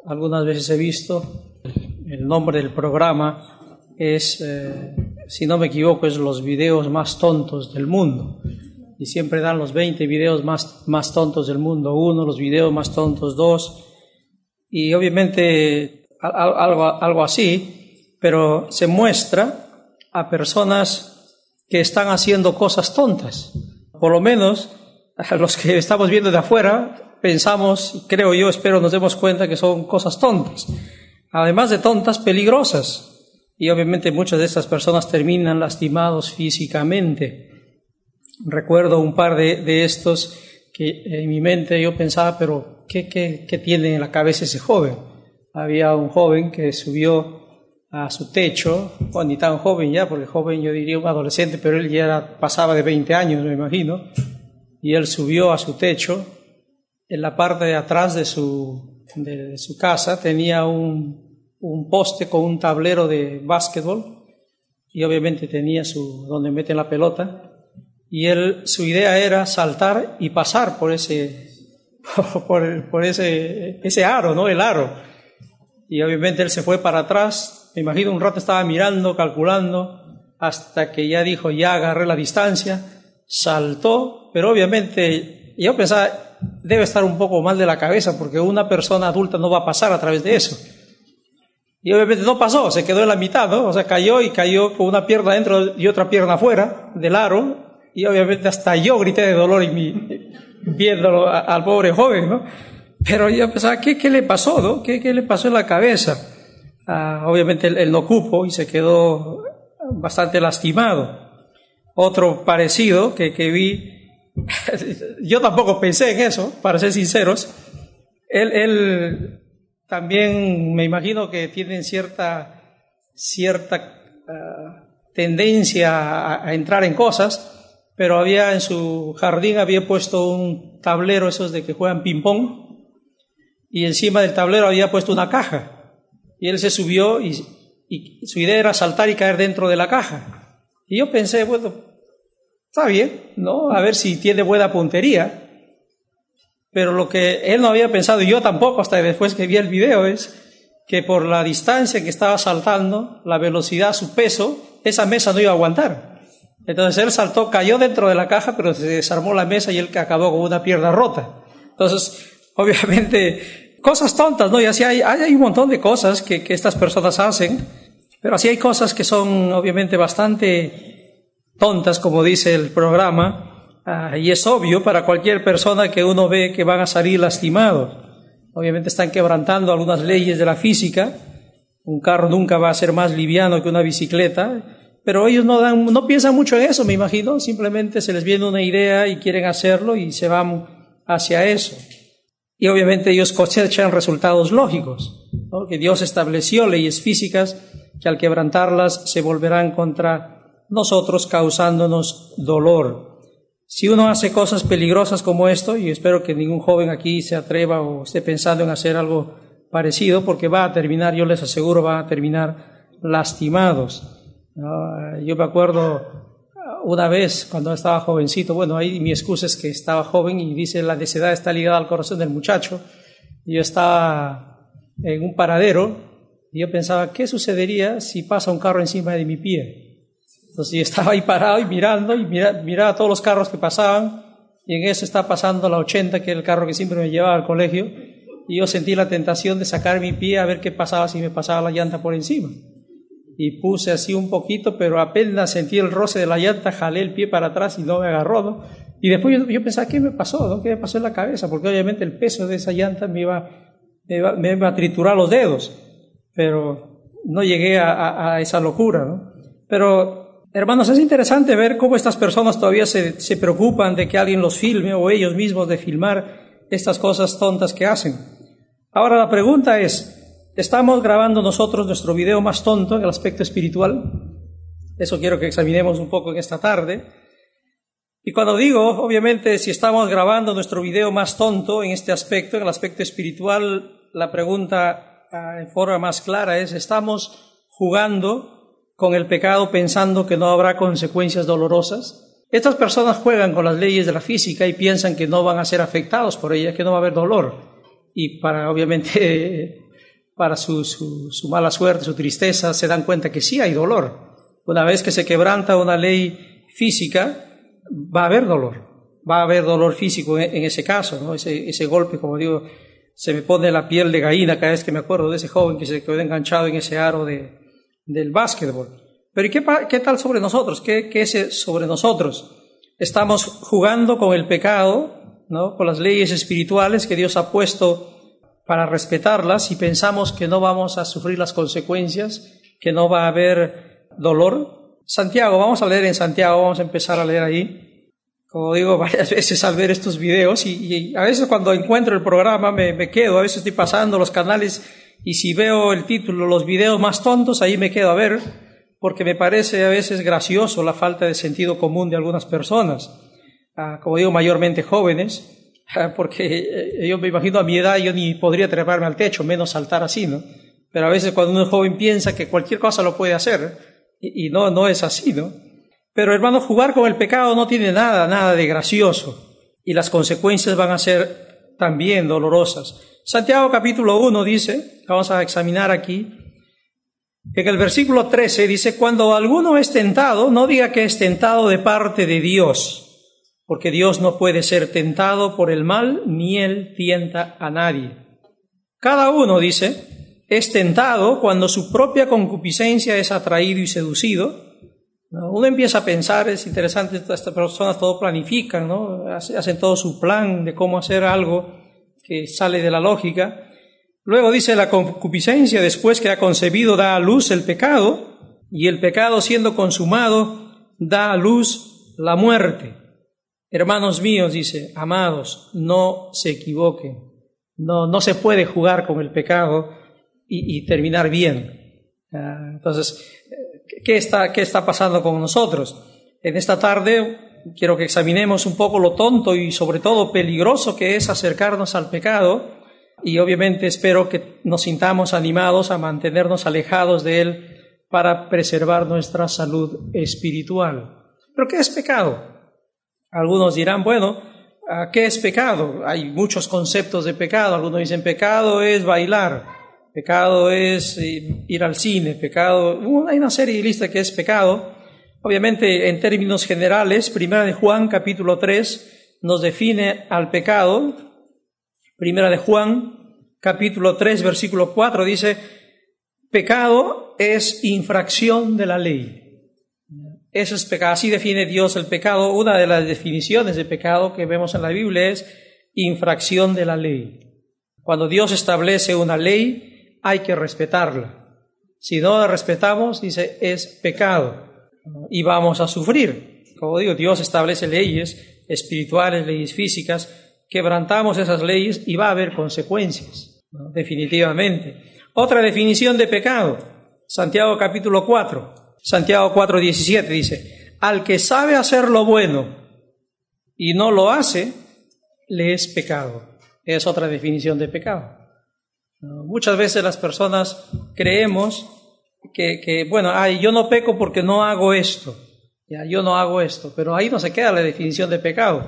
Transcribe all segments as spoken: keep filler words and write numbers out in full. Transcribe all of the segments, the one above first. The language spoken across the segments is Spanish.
algunas veces he visto, el nombre del programa es, eh, si no me equivoco, es los videos más tontos del mundo. Y siempre dan los veinte videos más, más tontos del mundo, uno, los videos más tontos, dos. Y obviamente algo, algo así, pero se muestra a personas que están haciendo cosas tontas. Por lo menos a los que estamos viendo de afuera pensamos, creo yo, espero nos demos cuenta que son cosas tontas. Además de tontas, peligrosas. Y obviamente muchas de estas personas terminan lastimados físicamente. Recuerdo un par de, de estos que en mi mente yo pensaba, pero ¿qué, qué, qué tiene en la cabeza ese joven? Había un joven que subió a su techo, bueno, ni tan joven ya, porque joven yo diría un adolescente, pero él ya era, pasaba de veinte años, me imagino, y él subió a su techo. En la parte de atrás de su, de, de su casa tenía un, un poste con un tablero de básquetbol, y obviamente tenía su, donde meten la pelota. Y él, su idea era saltar y pasar por ese, por, el, por ese, ese aro, ¿no? El aro. Y obviamente él se fue para atrás. Me imagino un rato estaba mirando, calculando, hasta que ya dijo, ya agarré la distancia, saltó, pero obviamente yo pensaba, debe estar un poco mal de la cabeza, porque una persona adulta no va a pasar a través de eso. Y obviamente no pasó, se quedó en la mitad, ¿no? O sea, cayó y cayó con una pierna dentro y otra pierna afuera del aro. Y obviamente hasta yo grité de dolor y mi, viéndolo a, al pobre joven, ¿no? Pero yo pensaba, ¿qué, qué le pasó, no? ¿Qué, qué le pasó en la cabeza? Ah, obviamente él, él no cupo y se quedó bastante lastimado. Otro parecido que, que vi, yo tampoco pensé en eso, para ser sinceros. Él, él también me imagino que tiene cierta, cierta uh, tendencia a, a entrar en cosas. Pero había en su jardín, había puesto un tablero, esos de que juegan ping-pong, y encima del tablero había puesto una caja. Y él se subió y, y su idea era saltar y caer dentro de la caja. Y yo pensé, bueno, está bien, ¿no? A ver si tiene buena puntería. Pero lo que él no había pensado, y yo tampoco, hasta después que vi el video, es que por la distancia que estaba saltando, la velocidad, su peso, esa mesa no iba a aguantar. Entonces él saltó, cayó dentro de la caja, pero se desarmó la mesa y él acabó con una pierna rota. Entonces, obviamente, cosas tontas, ¿no? Y así hay, hay un montón de cosas que, que estas personas hacen, pero así hay cosas que son obviamente bastante tontas, como dice el programa, uh, y es obvio para cualquier persona que uno ve que van a salir lastimados. Obviamente están quebrantando algunas leyes de la física. Un carro nunca va a ser más liviano que una bicicleta. Pero ellos no dan, no piensan mucho en eso, me imagino, simplemente se les viene una idea y quieren hacerlo y se van hacia eso. Y obviamente ellos cosechan resultados lógicos, ¿no? Que Dios estableció leyes físicas que al quebrantarlas se volverán contra nosotros causándonos dolor. Si uno hace cosas peligrosas como esto, y espero que ningún joven aquí se atreva o esté pensando en hacer algo parecido, porque va a terminar, yo les aseguro, va a terminar lastimados. No, yo me acuerdo una vez cuando estaba jovencito, bueno, ahí mi excusa es que estaba joven y dice la necedad está ligada al corazón del muchacho. Yo estaba en un paradero y yo pensaba, ¿qué sucedería si pasa un carro encima de mi pie? Entonces yo estaba ahí parado y mirando y mira, miraba a todos los carros que pasaban y en eso está pasando la ochenta, que era el carro que siempre me llevaba al colegio, y yo sentí la tentación de sacar mi pie a ver qué pasaba si me pasaba la llanta por encima. Y puse así un poquito, pero apenas sentí el roce de la llanta, jalé el pie para atrás y no me agarró, ¿no? Y después yo, yo pensaba, ¿qué me pasó? ¿No? ¿Qué me pasó en la cabeza? Porque obviamente el peso de esa llanta me iba, me iba, me iba a triturar los dedos, pero no llegué a, a, a esa locura, ¿no? Pero, hermanos, es interesante ver cómo estas personas todavía se, se preocupan de que alguien los filme o ellos mismos de filmar estas cosas tontas que hacen. Ahora la pregunta es, ¿estamos grabando nosotros nuestro video más tonto en el aspecto espiritual? Eso quiero que examinemos un poco en esta tarde. Y cuando digo, obviamente, si estamos grabando nuestro video más tonto en este aspecto, en el aspecto espiritual, la pregunta uh, en forma más clara es, ¿estamos jugando con el pecado pensando que no habrá consecuencias dolorosas? Estas personas juegan con las leyes de la física y piensan que no van a ser afectados por ellas, que no va a haber dolor. Y para, obviamente, para su, su, su mala suerte, su tristeza, se dan cuenta que sí hay dolor. Una vez que se quebranta una ley física, va a haber dolor, va a haber dolor físico en, en ese caso, ¿no? Ese, ese golpe, como digo, se me pone la piel de gallina cada vez que me acuerdo de ese joven que se quedó enganchado en ese aro de, del básquetbol. Pero ¿y qué, qué tal sobre nosotros? ¿Qué, qué es sobre nosotros? Estamos jugando con el pecado, ¿no? Con las leyes espirituales que Dios ha puesto para respetarlas, y pensamos que no vamos a sufrir las consecuencias, que no va a haber dolor. Santiago, vamos a leer en Santiago, vamos a empezar a leer ahí. Como digo varias veces al ver estos videos, y, y a veces cuando encuentro el programa me, me quedo, a veces estoy pasando los canales y si veo el título, los videos más tontos, ahí me quedo a ver, porque me parece a veces gracioso la falta de sentido común de algunas personas, ah, como digo, mayormente jóvenes, ah, porque eh, yo me imagino a mi edad yo ni podría treparme al techo, menos saltar así, ¿no? Pero a veces cuando uno es joven piensa que cualquier cosa lo puede hacer, y, y no, no es así, ¿no? Pero hermano, jugar con el pecado no tiene nada, nada de gracioso, y las consecuencias van a ser también dolorosas. Santiago capítulo uno dice, vamos a examinar aquí, en el versículo trece dice, cuando alguno es tentado, no diga que es tentado de parte de Dios, porque Dios no puede ser tentado por el mal, ni Él tienta a nadie. Cada uno, dice, es tentado cuando su propia concupiscencia es atraído y seducido. Uno empieza a pensar, es interesante, estas personas todo planifican, ¿no? Hacen todo su plan de cómo hacer algo que sale de la lógica. Luego dice, la concupiscencia, después que ha concebido, da a luz el pecado, y el pecado siendo consumado, da a luz la muerte. Hermanos míos, dice, amados, no se equivoquen. No, no se puede jugar con el pecado y, y terminar bien. Uh, entonces, ¿Qué está, ¿Qué está pasando con nosotros? En esta tarde quiero que examinemos un poco lo tonto y sobre todo peligroso que es acercarnos al pecado, y obviamente espero que nos sintamos animados a mantenernos alejados de él para preservar nuestra salud espiritual. ¿Pero qué es pecado? Algunos dirán, bueno, ¿qué es pecado? Hay muchos conceptos de pecado. Algunos dicen pecado es bailar, pecado es ir al cine, pecado, hay una serie de listas que es pecado. Obviamente, en términos generales, Primera de Juan, capítulo tres, nos define al pecado. Primera de Juan, capítulo tres, versículo cuatro, dice, pecado es infracción de la ley. Eso es pecado, así define Dios el pecado. Una de las definiciones de pecado que vemos en la Biblia es infracción de la ley. Cuando Dios establece una ley, hay que respetarla. Si no la respetamos, dice, es pecado y vamos a sufrir. Como digo, Dios establece leyes espirituales, leyes físicas, quebrantamos esas leyes y va a haber consecuencias, ¿no? Definitivamente. Otra definición de pecado, Santiago capítulo cuatro, Santiago cuatro diecisiete dice, al que sabe hacer lo bueno y no lo hace, le es pecado. Es otra definición de pecado. Muchas veces las personas creemos que, que bueno, ay, yo no peco porque no hago esto, ya, yo no hago esto, pero ahí no se queda la definición de pecado,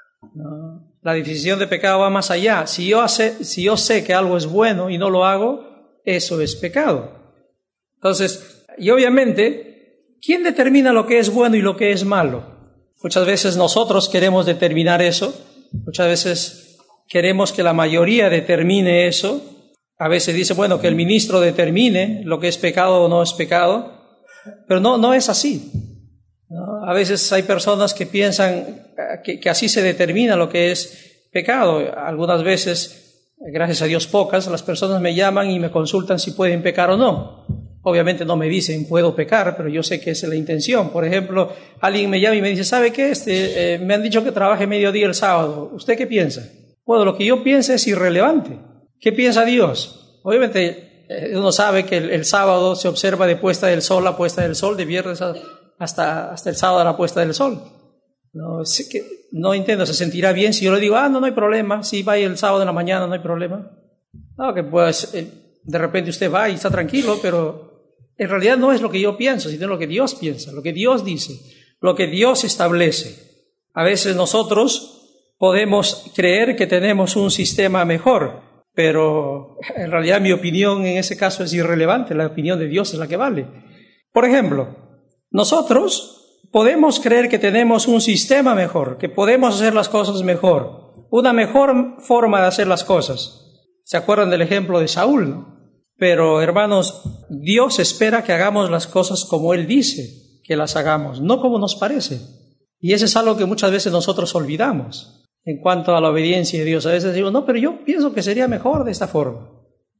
¿no? La definición de pecado va más allá. Si yo, hace, si yo sé que algo es bueno y no lo hago, eso es pecado. Entonces, y obviamente, ¿quién determina lo que es bueno y lo que es malo? Muchas veces nosotros queremos determinar eso, muchas veces queremos que la mayoría determine eso. A veces dice, bueno, que el ministro determine lo que es pecado o no es pecado, pero no, no es así, ¿no? A veces hay personas que piensan que, que así se determina lo que es pecado. Algunas veces, gracias a Dios pocas, las personas me llaman y me consultan si pueden pecar o no. Obviamente no me dicen puedo pecar, pero yo sé que esa es la intención. Por ejemplo, alguien me llama y me dice, ¿sabe qué? Este, eh, me han dicho que trabaje mediodía el sábado. ¿Usted qué piensa? Bueno, lo que yo pienso es irrelevante. ¿Qué piensa Dios? Obviamente uno sabe que el, el sábado se observa de puesta del sol a puesta del sol, de viernes a, hasta, hasta el sábado a la puesta del sol. No, es que, no entiendo, ¿se sentirá bien si yo le digo, ah, no, no hay problema, si va el sábado en la mañana no hay problema? No, que pues de repente usted va y está tranquilo, pero en realidad no es lo que yo pienso, sino lo que Dios piensa, lo que Dios dice, lo que Dios establece. A veces nosotros podemos creer que tenemos un sistema mejor. pero en realidad mi opinión en ese caso es irrelevante, la opinión de Dios es la que vale. Por ejemplo, nosotros podemos creer que tenemos un sistema mejor, que podemos hacer las cosas mejor, una mejor forma de hacer las cosas. ¿Se acuerdan del ejemplo de Saúl, no? Pero, hermanos, Dios espera que hagamos las cosas como Él dice que las hagamos, no como nos parece. Y eso es algo que muchas veces nosotros olvidamos en cuanto a la obediencia de Dios. A veces digo, no, pero yo pienso que sería mejor de esta forma.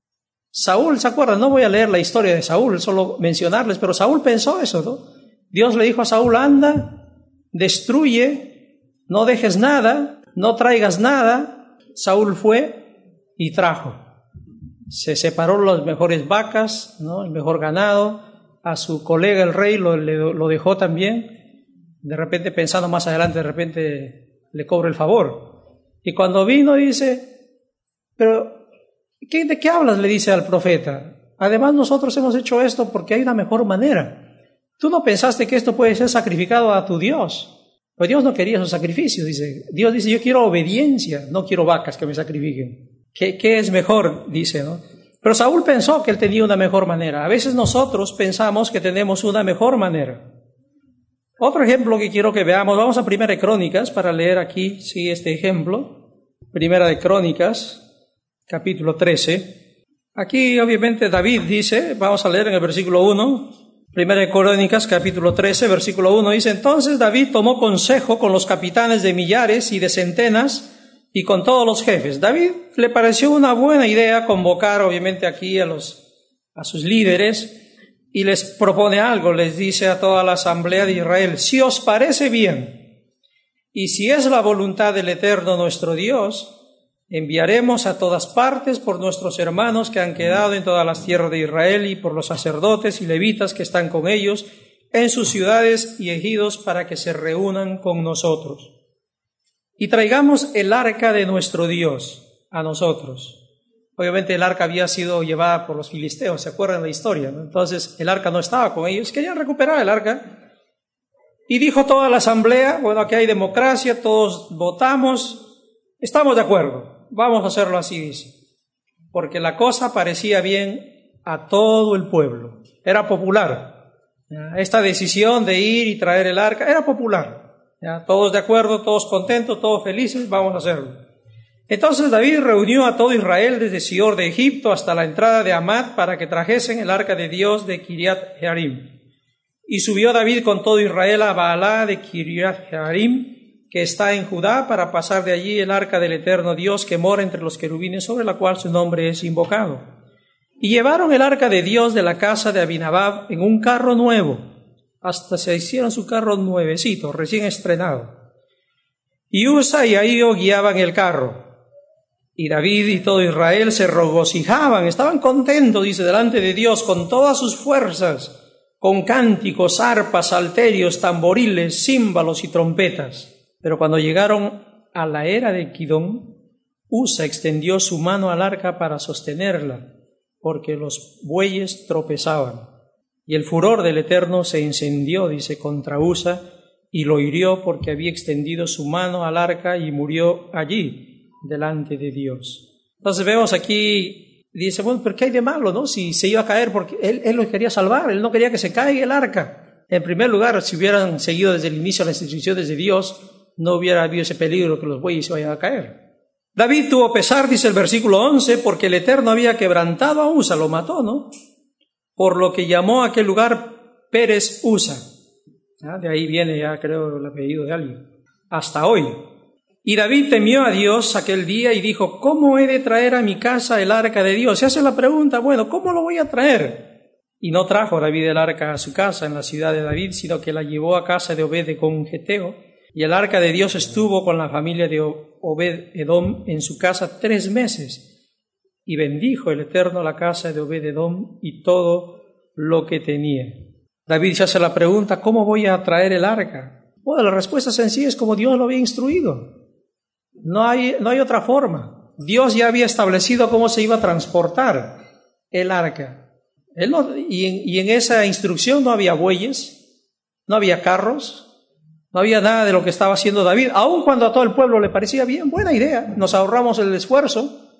Saúl, ¿se acuerdan? No voy a leer la historia de Saúl, solo mencionarles, pero Saúl pensó eso, ¿no? Dios le dijo a Saúl, anda, destruye, no dejes nada, no traigas nada. Saúl fue y trajo. Se separó las mejores vacas, ¿no? El mejor ganado. A su colega el rey lo, le, lo dejó también. De repente, pensando más adelante, de repente le cobra el favor. Y cuando vino dice, pero ¿qué, ¿de qué hablas? Le dice al profeta. Además nosotros hemos hecho esto porque hay una mejor manera. Tú no pensaste que esto puede ser sacrificado a tu Dios. Pues Dios no quería esos sacrificios, dice. Dios dice, yo quiero obediencia, no quiero vacas que me sacrifiquen. ¿Qué, qué es mejor? Dice, ¿no? Pero Saúl pensó que él tenía una mejor manera. A veces nosotros pensamos que tenemos una mejor manera. Otro ejemplo que quiero que veamos, vamos a Primera de Crónicas para leer aquí, sí, este ejemplo. Primera de Crónicas, capítulo trece. Aquí obviamente David dice, vamos a leer en el versículo uno, Primera de Crónicas, capítulo trece, versículo uno, dice, entonces David tomó consejo con los capitanes de millares y de centenas, y con todos los jefes. David le pareció una buena idea convocar obviamente aquí a los a sus líderes y les propone algo, les dice a toda la asamblea de Israel, si os parece bien y si es la voluntad del Eterno nuestro Dios, enviaremos a todas partes por nuestros hermanos que han quedado en todas las tierras de Israel y por los sacerdotes y levitas que están con ellos en sus ciudades y ejidos para que se reúnan con nosotros. Y traigamos el arca de nuestro Dios a nosotros. Obviamente el arca había sido llevada por los filisteos, ¿se acuerdan de la historia, ¿no? Entonces el arca no estaba con ellos, querían recuperar el arca. Y dijo toda la asamblea, bueno, aquí hay democracia, todos votamos, estamos de acuerdo, vamos a hacerlo así, dice. Porque la cosa parecía bien a todo el pueblo, era popular. Esta decisión de ir y traer el arca era popular. Ya, todos de acuerdo, todos contentos, todos felices, vamos a hacerlo. Entonces David reunió a todo Israel desde Sior de Egipto hasta la entrada de Amad para que trajesen el arca de Dios de Kiriat Jearim. Y subió David con todo Israel a Baalá de Kiriat Jearim, que está en Judá, para pasar de allí el arca del eterno Dios que mora entre los querubines, sobre la cual su nombre es invocado. Y llevaron el arca de Dios de la casa de Abinadab en un carro nuevo, hasta se hicieron su carro nuevecito, recién estrenado. Y Usa y Ahío guiaban el carro. Y David y todo Israel se regocijaban, estaban contentos, dice, delante de Dios, con todas sus fuerzas, con cánticos, arpas, salterios, tamboriles, címbalos y trompetas. Pero cuando llegaron a la era de Kidón, Usa extendió su mano al arca para sostenerla, porque los bueyes tropezaban. Y el furor del Eterno se encendió, dice, contra Usa, y lo hirió porque había extendido su mano al arca y murió allí, delante de Dios. Entonces vemos aquí, dice, bueno, pero ¿qué hay de malo, no? Si se iba a caer, porque él, él lo quería salvar, él no quería que se caiga el arca. En primer lugar, si hubieran seguido desde el inicio las instrucciones de Dios, no hubiera habido ese peligro que los bueyes se vayan a caer. David tuvo pesar, dice el versículo once, porque el Eterno había quebrantado a Usa, lo mató, ¿no? Por lo que llamó a aquel lugar Pérez Usa. ¿Ah? De ahí viene ya, creo, el apellido de alguien. Hasta hoy. Y David temió a Dios aquel día y dijo, ¿cómo he de traer a mi casa el arca de Dios? Se hace la pregunta, bueno, ¿cómo lo voy a traer? Y no trajo David el arca a su casa en la ciudad de David, sino que la llevó a casa de Obed-Edom Geteo. Y el arca de Dios estuvo con la familia de Obed-Edom en su casa tres meses. Y bendijo el Eterno la casa de Obed-Edom y todo lo que tenía. David se hace la pregunta, ¿cómo voy a traer el arca? Bueno, la respuesta sencilla es como Dios lo había instruido. No hay, no hay otra forma. Dios ya había establecido cómo se iba a transportar el arca. Él no, y, en, y en esa instrucción no había bueyes, no había carros, no había nada de lo que estaba haciendo David, aun cuando a todo el pueblo le parecía bien, buena idea, nos ahorramos el esfuerzo.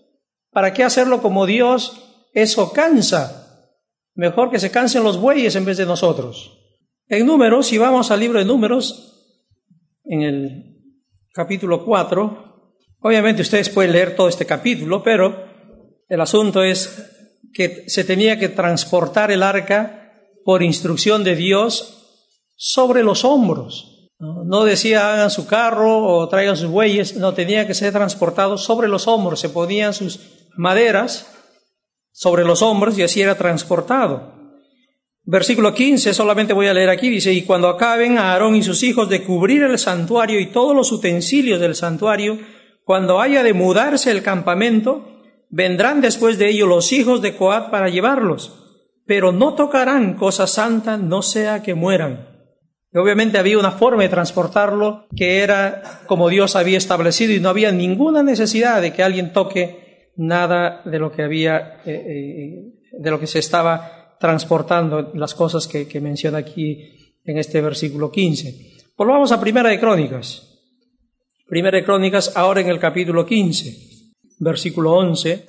¿Para qué hacerlo como Dios? Eso cansa. Mejor que se cansen los bueyes en vez de nosotros. En Números, si vamos al libro de Números, en el capítulo cuatro, obviamente ustedes pueden leer todo este capítulo, pero el asunto es que se tenía que transportar el arca por instrucción de Dios sobre los hombros. No, no decía hagan su carro o traigan sus bueyes, no, tenía que ser transportado sobre los hombros. Se ponían sus maderas sobre los hombros y así era transportado. Versículo quince, solamente voy a leer aquí, dice, y cuando acaben a Aarón y sus hijos de cubrir el santuario y todos los utensilios del santuario, cuando haya de mudarse el campamento, vendrán después de ello los hijos de Coat para llevarlos, pero no tocarán cosa santa, no sea que mueran. Y obviamente había una forma de transportarlo que era como Dios había establecido y no había ninguna necesidad de que alguien toque nada de lo que había, eh, eh, de lo que se estaba transportando, las cosas que, que menciona aquí en este versículo quince. Volvamos a Primera de Crónicas. Primera de Crónicas, ahora en el capítulo quince, versículo once.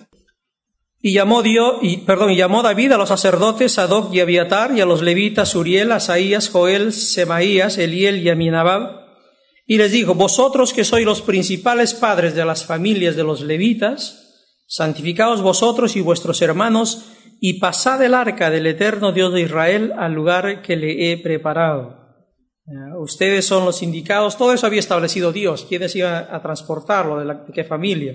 Y llamó Dios, y, perdón, y llamó David a los sacerdotes Sadoc y Abiatar, y a los levitas Uriel, Asaías, Joel, Semaías, Eliel y Aminadab, y les dijo, vosotros que sois los principales padres de las familias de los levitas, santificaos vosotros y vuestros hermanos, y pasad el arca del eterno Dios de Israel al lugar que le he preparado. Ustedes son los indicados, todo eso había establecido Dios, quiénes iban a transportarlo, de, la, de qué familia.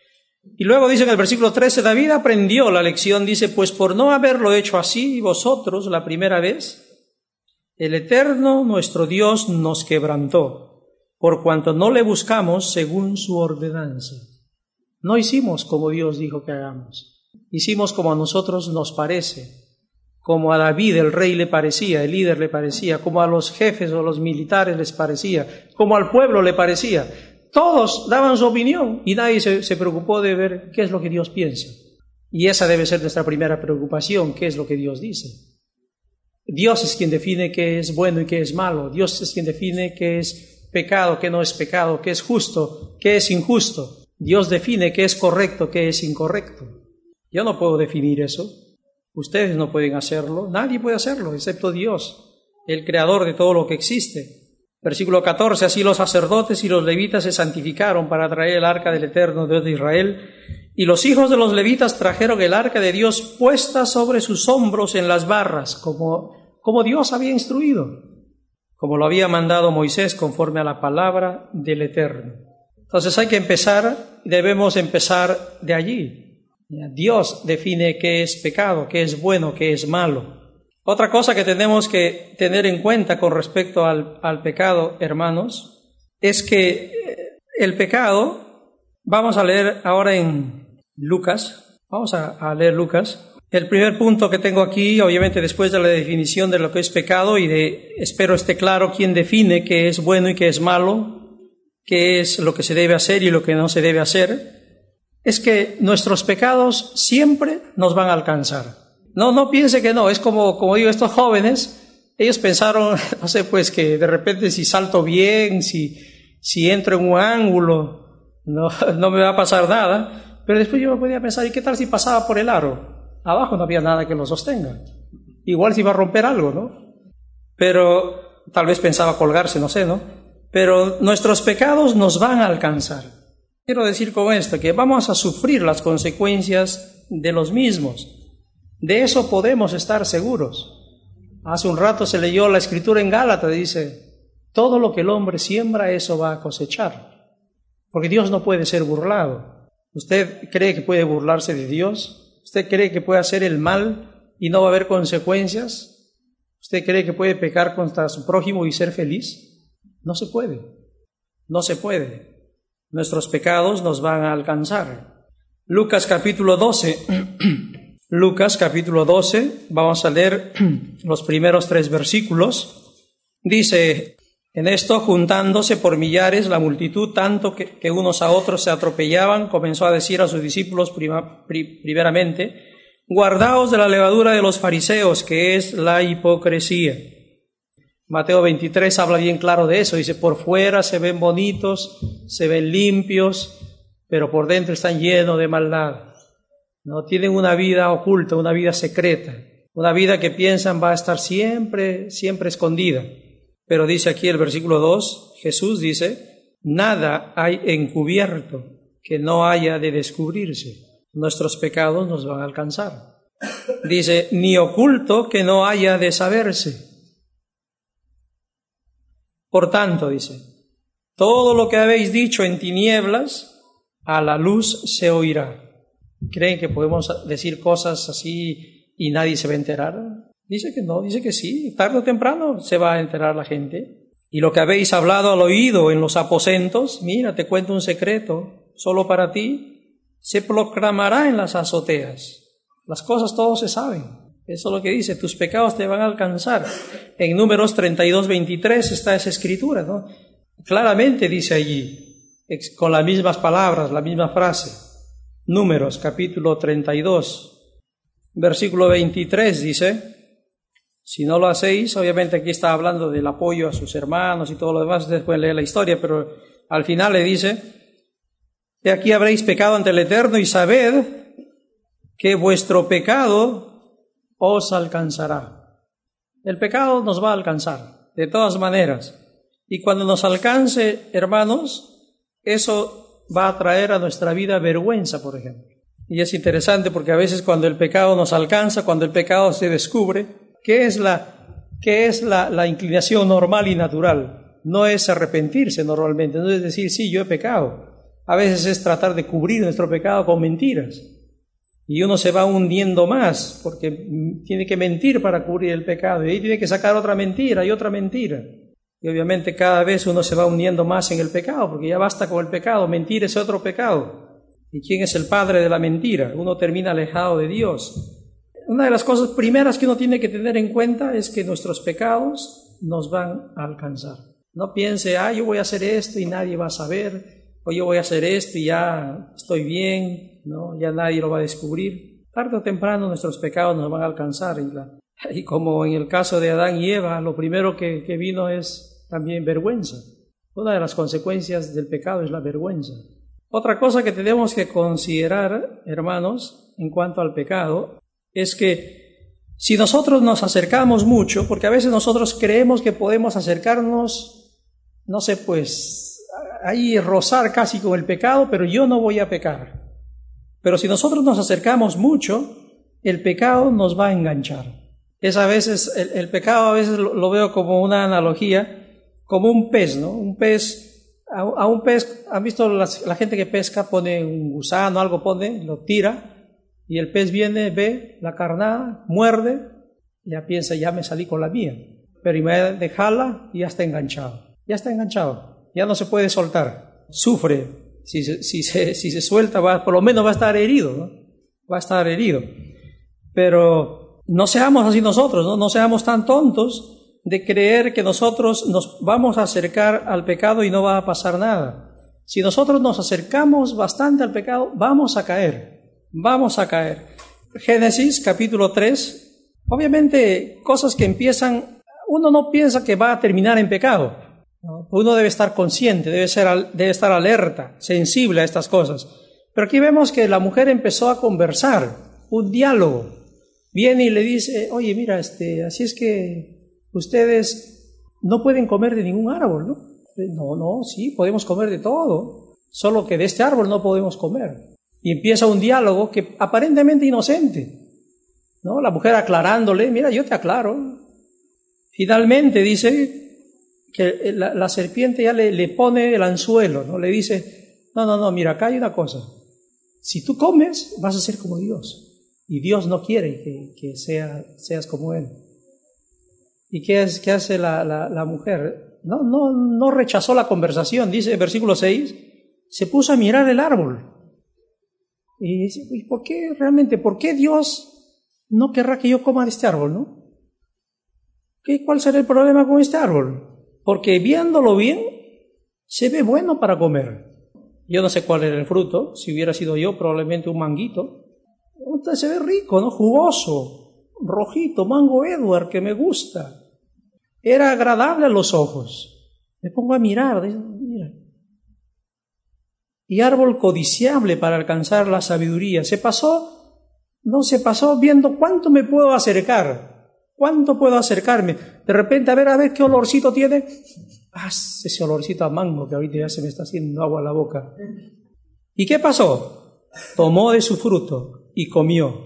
Y luego dice en el versículo trece, David aprendió la lección, dice, pues por no haberlo hecho así vosotros la primera vez, el eterno nuestro Dios nos quebrantó, por cuanto no le buscamos según su ordenanza. No hicimos como Dios dijo que hagamos. Hicimos como a nosotros nos parece, como a David el rey le parecía, el líder le parecía, como a los jefes o los militares les parecía, como al pueblo le parecía. Todos daban su opinión y nadie se, se preocupó de ver qué es lo que Dios piensa. Y esa debe ser nuestra primera preocupación, qué es lo que Dios dice. Dios es quien define qué es bueno y qué es malo. Dios es quien define qué es pecado, qué no es pecado, qué es justo, qué es injusto. Dios define qué es correcto, qué es incorrecto. Yo no puedo definir eso. Ustedes no pueden hacerlo. Nadie puede hacerlo, excepto Dios, el creador de todo lo que existe. Versículo catorce, así los sacerdotes y los levitas se santificaron para traer el arca del eterno Dios de Israel. Y los hijos de los levitas trajeron el arca de Dios puesta sobre sus hombros en las barras, como, como Dios había instruido, como lo había mandado Moisés conforme a la palabra del Eterno. Entonces hay que empezar, debemos empezar de allí. Dios define qué es pecado, qué es bueno, qué es malo. Otra cosa que tenemos que tener en cuenta con respecto al, al pecado, hermanos, es que el pecado, vamos a leer ahora en Lucas, vamos a, a leer Lucas. El primer punto que tengo aquí, obviamente después de la definición de lo que es pecado y de, espero esté claro quién define qué es bueno y qué es malo, qué es lo que se debe hacer y lo que no se debe hacer, es que nuestros pecados siempre nos van a alcanzar. No, no piense que no, es como, como digo, estos jóvenes, ellos pensaron, no sé, pues que de repente si salto bien, si, si entro en un ángulo, no, no me va a pasar nada, pero después yo me podía pensar, ¿y qué tal si pasaba por el aro? Abajo no había nada que lo sostenga, igual se iba a romper algo, ¿no? Pero tal vez pensaba colgarse, no sé, ¿no? Pero nuestros pecados nos van a alcanzar. Quiero decir con esto que vamos a sufrir las consecuencias de los mismos. De eso podemos estar seguros. Hace un rato se leyó la escritura en Gálatas, dice, todo lo que el hombre siembra, eso va a cosechar. Porque Dios no puede ser burlado. ¿Usted cree que puede burlarse de Dios? ¿Usted cree que puede hacer el mal y no va a haber consecuencias? ¿Usted cree que puede pecar contra su prójimo y ser feliz? No se puede. No se puede. Nuestros pecados nos van a alcanzar. Lucas capítulo doce. Lucas capítulo doce, vamos a leer los primeros tres versículos. Dice, en esto, juntándose por millares la multitud, tanto que, que unos a otros se atropellaban, comenzó a decir a sus discípulos prima, pri, primeramente, guardaos de la levadura de los fariseos, que es la hipocresía. Mateo veintitrés habla bien claro de eso, dice, por fuera se ven bonitos, se ven limpios, pero por dentro están llenos de maldad. ¿no? Tienen una vida oculta, una vida secreta, una vida que piensan va a estar siempre, siempre escondida. Pero dice aquí el versículo dos, Jesús dice, nada hay encubierto que no haya de descubrirse. Nuestros pecados nos van a alcanzar. Dice, ni oculto que no haya de saberse. Por tanto, dice, todo lo que habéis dicho en tinieblas, a la luz se oirá. ¿Creen que podemos decir cosas así y nadie se va a enterar? Dice que no, dice que sí, tarde o temprano se va a enterar la gente. Y lo que habéis hablado al oído en los aposentos, mira, te cuento un secreto, solo para ti, se proclamará en las azoteas. Las cosas todos se saben. Eso es lo que dice, tus pecados te van a alcanzar. En Números treinta y dos, veintitrés está esa escritura, ¿no? Claramente dice allí, con las mismas palabras, la misma frase. Números, capítulo treinta y dos, versículo veintitrés dice, si no lo hacéis, obviamente aquí está hablando del apoyo a sus hermanos y todo lo demás, ustedes pueden leer la historia, pero al final le dice, de aquí habréis pecado ante el Eterno y sabed que vuestro pecado os alcanzará. El pecado nos va a alcanzar, de todas maneras. Y cuando nos alcance, hermanos, eso va a traer a nuestra vida vergüenza, por ejemplo. Y es interesante porque a veces cuando el pecado nos alcanza, cuando el pecado se descubre, ¿qué es la, qué es la, la inclinación normal y natural? No es arrepentirse normalmente, no es decir, sí, yo he pecado. A veces es tratar de cubrir nuestro pecado con mentiras. Y uno se va hundiendo más porque tiene que mentir para cubrir el pecado. Y ahí tiene que sacar otra mentira y otra mentira. Y obviamente cada vez uno se va hundiendo más en el pecado, porque ya basta con el pecado, mentir es otro pecado. ¿Y quién es el padre de la mentira? Uno termina alejado de Dios. Una de las cosas primeras que uno tiene que tener en cuenta es que nuestros pecados nos van a alcanzar. No piense, ah, yo voy a hacer esto y nadie va a saber, o yo voy a hacer esto y ya estoy bien, ¿no? Ya nadie lo va a descubrir. Tarde o temprano nuestros pecados nos van a alcanzar. Y, la, y como en el caso de Adán y Eva, lo primero que, que vino es también vergüenza. Una de las consecuencias del pecado es la vergüenza. Otra cosa que tenemos que considerar, hermanos, en cuanto al pecado, es que si nosotros nos acercamos mucho, porque a veces nosotros creemos que podemos acercarnos, no sé, pues, ahí rozar casi con el pecado, pero yo no voy a pecar. Pero si nosotros nos acercamos mucho, el pecado nos va a enganchar. Es a veces, el, el pecado a veces lo, lo veo como una analogía, como un pez, ¿no? Un pez, a, a un pez, ¿han visto las, la gente que pesca? Pone un gusano, algo pone, lo tira, y el pez viene, ve la carnada, muerde, ya piensa, ya me salí con la mía. Pero inmediatamente jala y ya está enganchado. Ya está enganchado, ya no se puede soltar. Sufre, si se, si se, si se suelta, va, por lo menos va a estar herido, ¿no? Va a estar herido. Pero no seamos así nosotros, ¿no? No seamos tan tontos de creer que nosotros nos vamos a acercar al pecado y no va a pasar nada. Si nosotros nos acercamos bastante al pecado, vamos a caer, vamos a caer. Génesis capítulo tres, obviamente cosas que empiezan, uno no piensa que va a terminar en pecado, ¿no? Uno debe estar consciente, debe, ser, debe estar alerta, sensible a estas cosas. Pero aquí vemos que la mujer empezó a conversar, un diálogo. Viene y le dice, oye, mira, este, así es que ustedes no pueden comer de ningún árbol, ¿no? No, no, sí, podemos comer de todo, solo que de este árbol no podemos comer. Y empieza un diálogo que aparentemente inocente, ¿no? La mujer aclarándole, mira, yo te aclaro. Finalmente dice que la, la serpiente ya le, le pone el anzuelo, ¿no? Le dice, no, no, no, mira, acá hay una cosa. Si tú comes, vas a ser como Dios. Y Dios no quiere que, que sea, seas como Él. ¿Y qué, es, qué hace la, la, la mujer? No, no, no rechazó la conversación, dice el versículo seis, se puso a mirar el árbol. Y dice, ¿y por qué realmente, por qué Dios no querrá que yo coma de este árbol, no? ¿Qué, ¿Cuál será el problema con este árbol? Porque viéndolo bien, se ve bueno para comer. Yo no sé cuál era el fruto, si hubiera sido yo, probablemente un manguito. Entonces se ve rico, ¿no? Jugoso, rojito, mango Edward, que me gusta. Era agradable a los ojos. Me pongo a mirar, mira. Y árbol codiciable para alcanzar la sabiduría. Se pasó no se pasó viendo cuánto me puedo acercar, cuánto puedo acercarme. De repente, a ver, a ver qué olorcito tiene. Ah, ese olorcito a mango que ahorita ya se me está haciendo agua a la boca. ¿Y qué pasó? Tomó de su fruto y comió.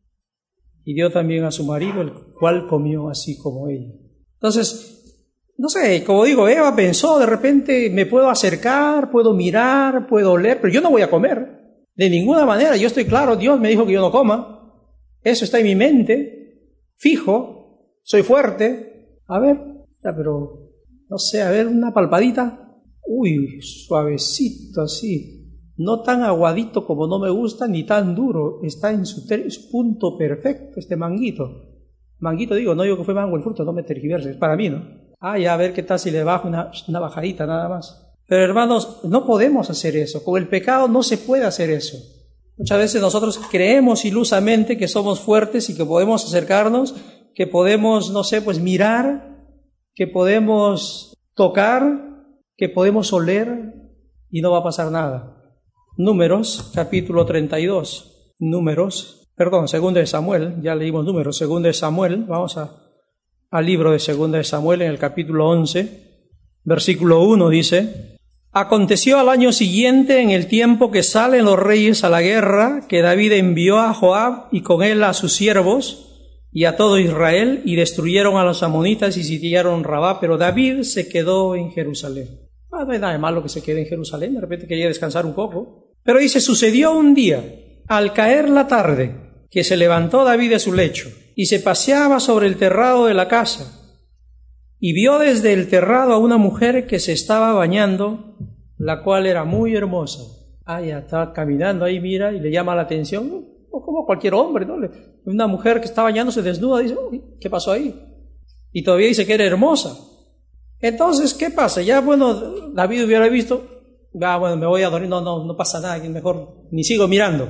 Y dio también a su marido, el cual comió así como ella. Entonces, no sé, como digo, Eva pensó, de repente me puedo acercar, puedo mirar, puedo oler, pero yo no voy a comer. De ninguna manera, yo estoy claro, Dios me dijo que yo no coma. Eso está en mi mente, fijo, soy fuerte. A ver, ya, pero, no sé, a ver, una palpadita. Uy, suavecito así. No tan aguadito como no me gusta, ni tan duro. Está en su, ter- su punto perfecto este manguito. Manguito digo, no digo que fue mango el fruto, no me tergiverses, es para mí, ¿no? Ah, ya, a ver qué tal si le bajo una, una bajadita nada más. Pero hermanos, no podemos hacer eso. Con el pecado no se puede hacer eso. Muchas veces nosotros creemos ilusamente que somos fuertes y que podemos acercarnos, que podemos, no sé, pues mirar, que podemos tocar, que podemos oler y no va a pasar nada. Números, capítulo treinta y dos. Números, perdón, Segunda de Samuel, ya leímos Números, Segunda de Samuel, vamos a, al libro de Segunda de Samuel en el capítulo once, versículo uno dice: Aconteció al año siguiente, en el tiempo que salen los reyes a la guerra, que David envió a Joab y con él a sus siervos y a todo Israel, y destruyeron a los amonitas y sitiaron Rabá, pero David se quedó en Jerusalén. Ah, no hay nada de malo que se quede en Jerusalén, de repente quería descansar un poco. Pero dice, sucedió un día, al caer la tarde, que se levantó David de su lecho y se paseaba sobre el terrado de la casa, y vio desde el terrado a una mujer que se estaba bañando, la cual era muy hermosa. Ah, ya estaba caminando ahí, mira, y le llama la atención, o como cualquier hombre, ¿no? Una mujer que está bañándose desnuda, dice, uy, ¿qué pasó ahí? Y todavía dice que era hermosa. Entonces, ¿qué pasa? Ya, bueno, David hubiera visto, ah, bueno, me voy a dormir, no, no, no pasa nada, mejor ni sigo mirando.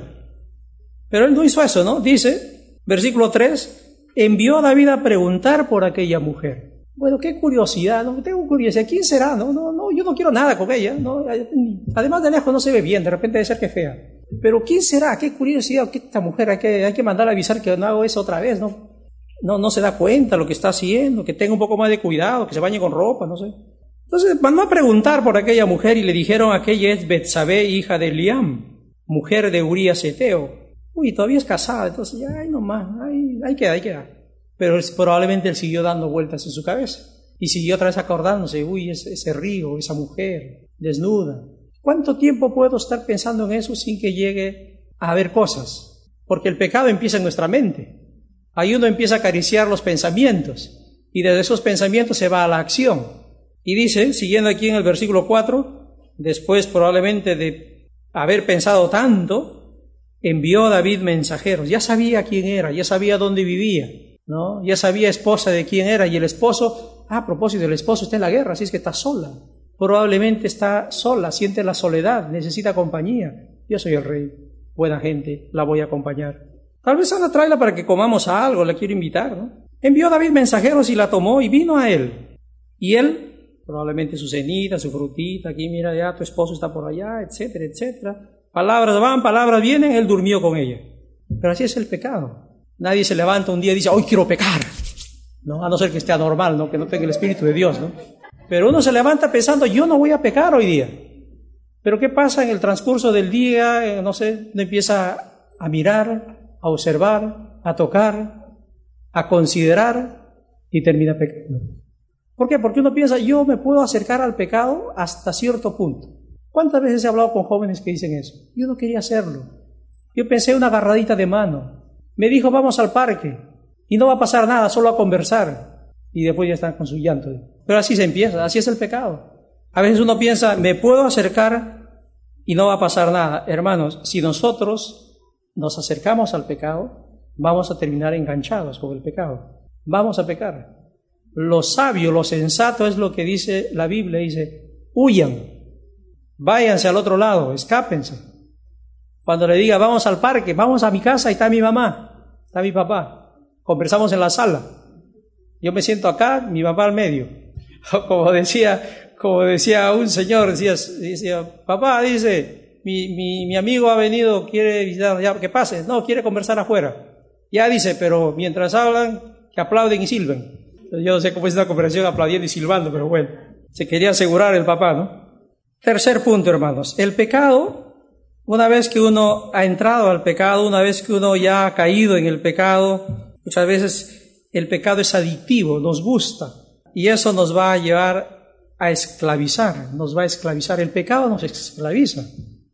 Pero él no hizo eso, ¿no? Dice, versículo tres, envió a David a preguntar por aquella mujer. Bueno, qué curiosidad, ¿no? Tengo curiosidad, ¿quién será? No, no, no, yo no quiero nada con ella, ¿no? Además de lejos no se ve bien, de repente debe ser que es fea. Pero ¿quién será? Qué curiosidad, ¿qué esta mujer? Hay que, hay que mandar a avisar que no hago eso otra vez, ¿no? No, no se da cuenta lo que está haciendo, que tenga un poco más de cuidado, que se bañe con ropa, no sé. Entonces mandó a preguntar por aquella mujer y le dijeron, aquella es Betsabé, hija de Eliam, mujer de Urías Eteo. Uy, todavía es casada, entonces ya, ay, nomás, ahí, ahí queda, ahí queda. Pero él, probablemente él siguió dando vueltas en su cabeza y siguió otra vez acordándose, uy, ese, ese río, esa mujer desnuda. ¿Cuánto tiempo puedo estar pensando en eso sin que llegue a ver cosas? Porque el pecado empieza en nuestra mente. Ahí uno empieza a acariciar los pensamientos y desde esos pensamientos se va a la acción. Y dice, siguiendo aquí en el versículo cuatro, después probablemente de haber pensado tanto, envió a David mensajeros. Ya sabía quién era, ya sabía dónde vivía, ¿no? Ya sabía esposa de quién era, y el esposo, ah, a propósito, el esposo está en la guerra, así es que está sola. Probablemente está sola, siente la soledad, necesita compañía. Yo soy el rey, buena gente, la voy a acompañar. Tal vez Ana tráela para que comamos algo, la quiero invitar, ¿no? Envió a David mensajeros y la tomó y vino a él. Y él, probablemente su cenita, su frutita, aquí mira ya, tu esposo está por allá, etcétera, etcétera. Palabras van, palabras vienen, él durmió con ella. Pero así es el pecado. Nadie se levanta un día y dice, hoy quiero pecar, ¿no? A no ser que esté anormal, ¿no? Que no tenga el Espíritu de Dios, ¿no? Pero uno se levanta pensando, yo no voy a pecar hoy día. Pero ¿qué pasa en el transcurso del día? No sé, uno empieza a mirar, a observar, a tocar, a considerar y termina pecando. ¿Por qué? Porque uno piensa, yo me puedo acercar al pecado hasta cierto punto. ¿Cuántas veces he hablado con jóvenes que dicen eso? Yo no quería hacerlo. Yo pensé una agarradita de mano. Me dijo, vamos al parque y no va a pasar nada, solo a conversar. Y después ya están con su llanto. Pero así se empieza, así es el pecado. A veces uno piensa, me puedo acercar y no va a pasar nada. Hermanos, si nosotros nos acercamos al pecado, vamos a terminar enganchados con el pecado. Vamos a pecar. Lo sabio, lo sensato es lo que dice la Biblia, dice, huyan, váyanse al otro lado, escápense. Cuando le diga, vamos al parque, vamos a mi casa, ahí está mi mamá, está mi papá, conversamos en la sala. Yo me siento acá, mi papá al medio. Como decía, como decía un señor, decía, decía, papá, dice, mi, mi, mi amigo ha venido, quiere visitar, ya, que pase, no, quiere conversar afuera. Ya dice, pero mientras hablan, que aplauden y silben. Yo no sé cómo es la conversación aplaudiendo y silbando, pero bueno, se quería asegurar el papá, ¿no? Tercer punto, hermanos, el pecado, una vez que uno ha entrado al pecado, una vez que uno ya ha caído en el pecado, muchas veces el pecado es adictivo, nos gusta, y eso nos va a llevar a esclavizar, nos va a esclavizar. El pecado nos esclaviza.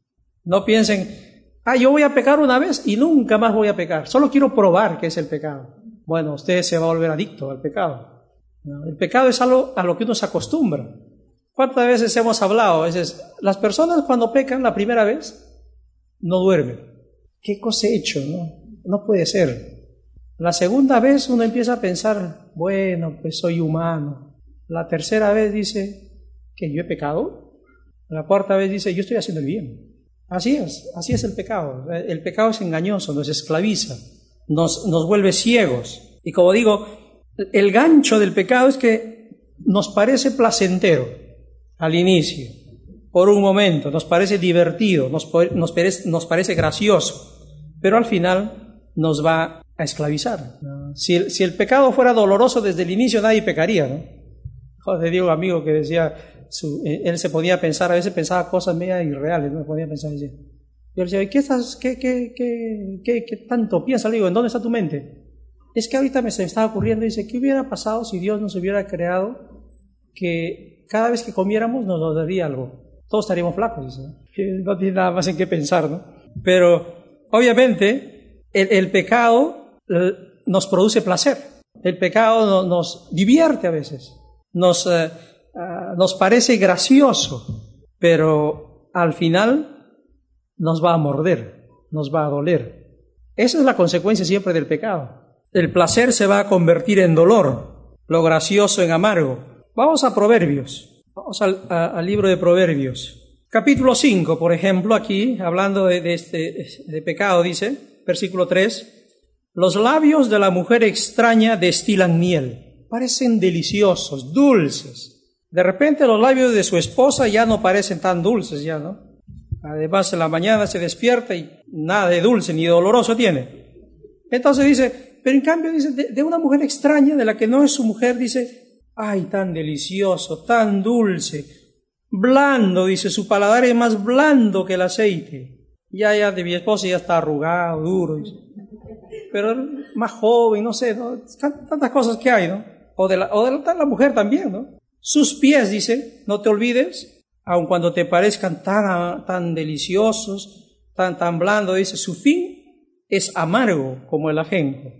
No piensen, ah, yo voy a pecar una vez y nunca más voy a pecar, solo quiero probar qué es el pecado. Bueno, usted se va a volver adicto al pecado. ¿No? El pecado es algo a lo que uno se acostumbra. ¿Cuántas veces hemos hablado? A veces, las personas cuando pecan la primera vez, no duermen. ¿Qué cosa he hecho? No, no puede ser. La segunda vez uno empieza a pensar, bueno, pues soy humano. La tercera vez dice, ¿que yo he pecado? La cuarta vez dice, yo estoy haciendo el bien. Así es, así es el pecado. El pecado es engañoso, nos esclaviza, nos, nos vuelve ciegos. Y como digo, el gancho del pecado es que nos parece placentero al inicio, por un momento, nos parece divertido, nos, nos, parece, nos parece gracioso, pero al final nos va a esclavizar. ¿No? Si, el, si el pecado fuera doloroso desde el inicio, nadie pecaría, ¿no? Joder, digo, un amigo que decía, su, él se ponía a pensar, a veces pensaba cosas medio irreales, no podía pensar así. Yo le decía, ¿qué, estás, qué, qué, qué, qué, qué tanto piensas? Le digo, ¿en dónde está tu mente? Es que ahorita me se me estaba ocurriendo, dice, ¿qué hubiera pasado si Dios nos hubiera creado que cada vez que comiéramos nos daría algo? Todos estaríamos flacos, dice, ¿no? No tiene nada más en qué pensar, ¿no? Pero, obviamente, el, el pecado nos produce placer. El pecado no, nos divierte a veces. Nos, uh, uh, nos parece gracioso, pero al final nos va a morder, nos va a doler. Esa es la consecuencia siempre del pecado. El placer se va a convertir en dolor, lo gracioso en amargo. Vamos a Proverbios, vamos al, a, al libro de Proverbios. Capítulo cinco, por ejemplo, aquí, hablando de, de este de pecado, dice, versículo tres, los labios de la mujer extraña destilan miel, parecen deliciosos, dulces. De repente los labios de su esposa ya no parecen tan dulces, ya, ¿no? Además, en la mañana se despierta y nada de dulce ni doloroso tiene. Entonces dice, pero en cambio dice, de, de una mujer extraña, de la que no es su mujer, dice, ay, tan delicioso, tan dulce, blando, dice, su paladar es más blando que el aceite. Ya, ya, de mi esposa ya está arrugado, duro, dice. Pero más joven, no sé, ¿no? Tantas cosas que hay, ¿no? O de la, o de la, la mujer también, ¿no? Sus pies, dice, no te olvides, aun cuando te parezcan tan, tan deliciosos, tan, tan blandos, dice, su fin es amargo como el ajenjo,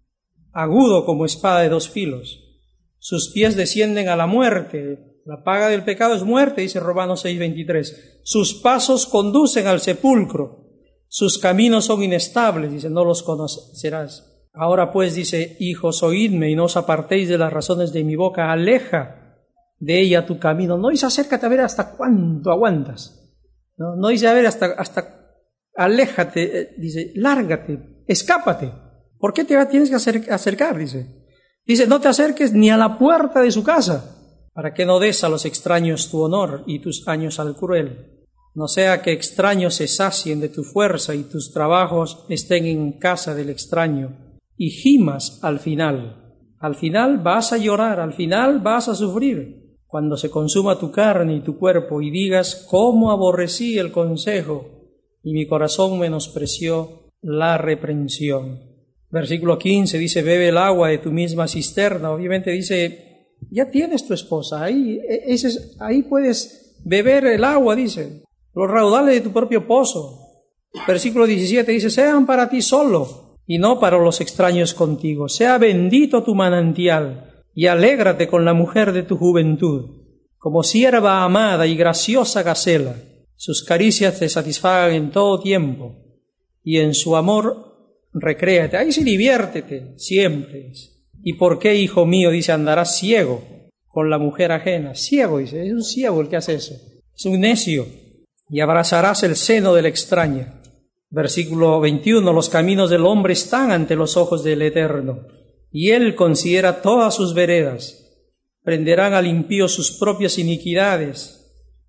agudo como espada de dos filos. Sus pies descienden a la muerte, la paga del pecado es muerte, dice Romanos seis veintitrés. Sus pasos conducen al sepulcro, sus caminos son inestables, dice, no los conocerás. Ahora pues, dice, hijos, oídme y no os apartéis de las razones de mi boca, aleja de ella tu camino. No dice acércate a ver hasta cuánto aguantas, no, no dice a ver hasta, hasta aléjate, dice, lárgate, escápate. ¿Por qué te tienes que acercar? Dice, dice, no te acerques ni a la puerta de su casa, para que no des a los extraños tu honor y tus años al cruel. No sea que extraños se sacien de tu fuerza y tus trabajos estén en casa del extraño, y gimas al final. Al final vas a llorar, al final vas a sufrir, cuando se consuma tu carne y tu cuerpo, y digas, cómo aborrecí el consejo, y mi corazón menospreció la reprensión. Versículo quince dice, bebe el agua de tu misma cisterna. Obviamente dice, ya tienes tu esposa, ahí, ese, ahí puedes beber el agua, dice, los raudales de tu propio pozo. Versículo diecisiete dice, sean para ti solo, y no para los extraños contigo. Sea bendito tu manantial, y alégrate con la mujer de tu juventud, como sierva amada y graciosa gacela. Sus caricias te satisfagan en todo tiempo, y en su amor recréate. Ahí sí, diviértete siempre. ¿Y por qué, hijo mío, dice, andarás ciego con la mujer ajena? Ciego, dice, es un ciego el que hace eso, es un necio. Y abrazarás el seno de la extraña. Versículo veintiuno, los caminos del hombre están ante los ojos del Eterno, y él considera todas sus veredas. Prenderán al impío sus propias iniquidades,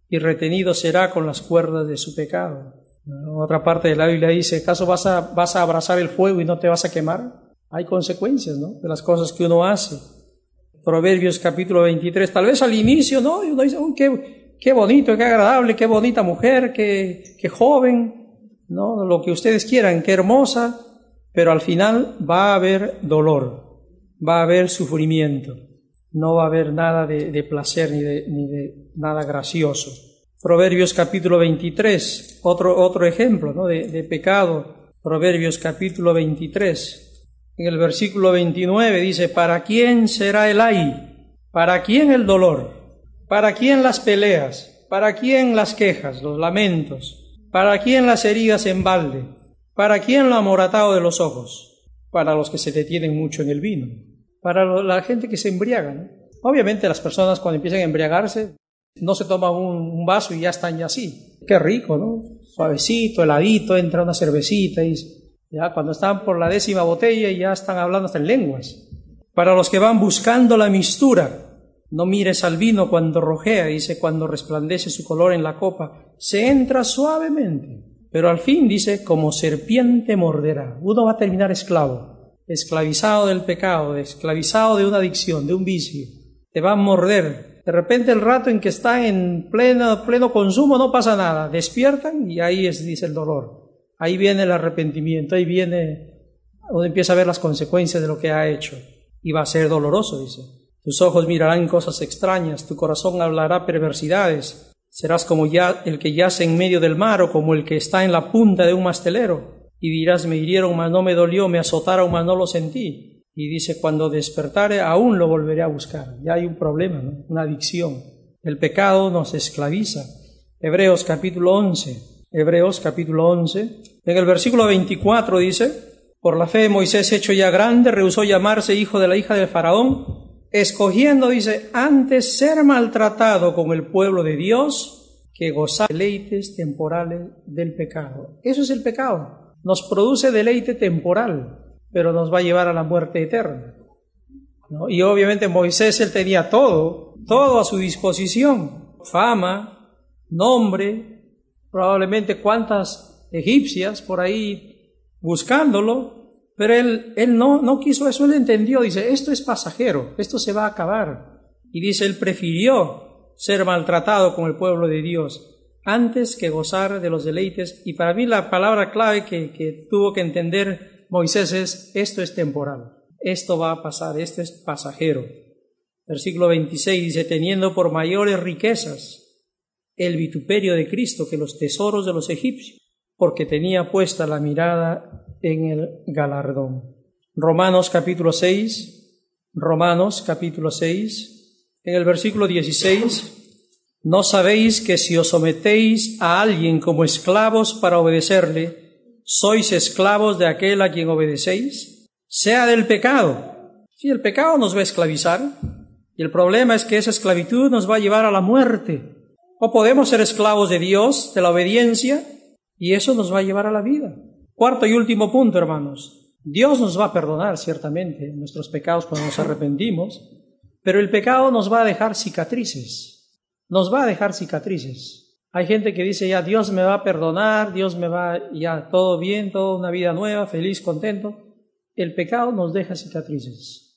y retenido será con las cuerdas de su pecado. Otra parte de la Biblia dice, ¿acaso vas a, vas a abrazar el fuego y no te vas a quemar? Hay consecuencias, ¿no?, de las cosas que uno hace. Proverbios capítulo veintitrés, tal vez al inicio, ¿no?, y uno dice, uy, qué, qué bonito, qué agradable, qué bonita mujer, qué, qué joven, ¿no?, lo que ustedes quieran, qué hermosa, pero al final va a haber dolor, va a haber sufrimiento, no va a haber nada de, de placer ni de, ni de nada gracioso. Proverbios capítulo veintitrés, otro, otro ejemplo, ¿no?, de, de pecado. Proverbios capítulo veintitrés, en el versículo veintinueve dice, ¿para quién será el ay? ¿Para quién el dolor? ¿Para quién las peleas? ¿Para quién las quejas, los lamentos? ¿Para quién las heridas en balde? ¿Para quién lo amoratado de los ojos? Para los que se detienen mucho en el vino, para la gente que se embriaga, ¿no? Obviamente las personas cuando empiezan a embriagarse no se toman un, un vaso y ya están ya así. Qué rico, ¿no? Suavecito, heladito, entra una cervecita y ya cuando están por la décima botella ya están hablando hasta en lenguas. Para los que van buscando la mistura, no mires al vino cuando rojea, dice, cuando resplandece su color en la copa, se entra suavemente, pero al fin, dice, como serpiente morderá. Uno va a terminar esclavo, esclavizado del pecado, esclavizado de una adicción, de un vicio. Te va a morder. De repente el rato en que está en pleno, pleno consumo no pasa nada. Despiertan y ahí es, dice, el dolor. Ahí viene el arrepentimiento, ahí viene, uno empieza a ver las consecuencias de lo que ha hecho. Y va a ser doloroso, dice. Tus ojos mirarán cosas extrañas, tu corazón hablará perversidades. Serás como ya el que yace en medio del mar o como el que está en la punta de un mastelero. Y dirás, me hirieron, mas no me dolió, me azotaron, mas no lo sentí. Y dice, cuando despertare, aún lo volveré a buscar. Ya hay un problema, ¿no?, una adicción. El pecado nos esclaviza. Hebreos capítulo once. Hebreos capítulo once. En el versículo veinticuatro dice, por la fe Moisés, hecho ya grande, rehusó llamarse hijo de la hija de Faraón, escogiendo, dice, antes ser maltratado con el pueblo de Dios que gozar deleites temporales del pecado. Eso es el pecado. Nos produce deleite temporal, pero nos va a llevar a la muerte eterna, ¿no? Y obviamente Moisés, él tenía todo, todo a su disposición, fama, nombre, probablemente cuántas egipcias por ahí buscándolo, pero él, él no, no quiso eso, él entendió, dice, esto es pasajero, esto se va a acabar. Y dice, él prefirió ser maltratado con el pueblo de Dios antes que gozar de los deleites. Y para mí la palabra clave que, que tuvo que entender Moisés es, esto es temporal, esto va a pasar, esto es pasajero. Versículo veintiséis dice, teniendo por mayores riquezas el vituperio de Cristo que los tesoros de los egipcios, porque tenía puesta la mirada en el galardón. Romanos capítulo seis, Romanos capítulo seis, en el versículo dieciséis, ¿no sabéis que si os sometéis a alguien como esclavos para obedecerle, sois esclavos de aquel a quien obedecéis? Sea del pecado. Sí, el pecado nos va a esclavizar, y el problema es que esa esclavitud nos va a llevar a la muerte. O podemos ser esclavos de Dios, de la obediencia, y eso nos va a llevar a la vida. Cuarto y último punto, hermanos. Dios nos va a perdonar, ciertamente, nuestros pecados cuando nos arrepentimos, pero el pecado nos va a dejar cicatrices. Nos va a dejar cicatrices. Hay gente que dice, ya Dios me va a perdonar, Dios me va, ya todo bien, toda una vida nueva, feliz, contento. El pecado nos deja cicatrices.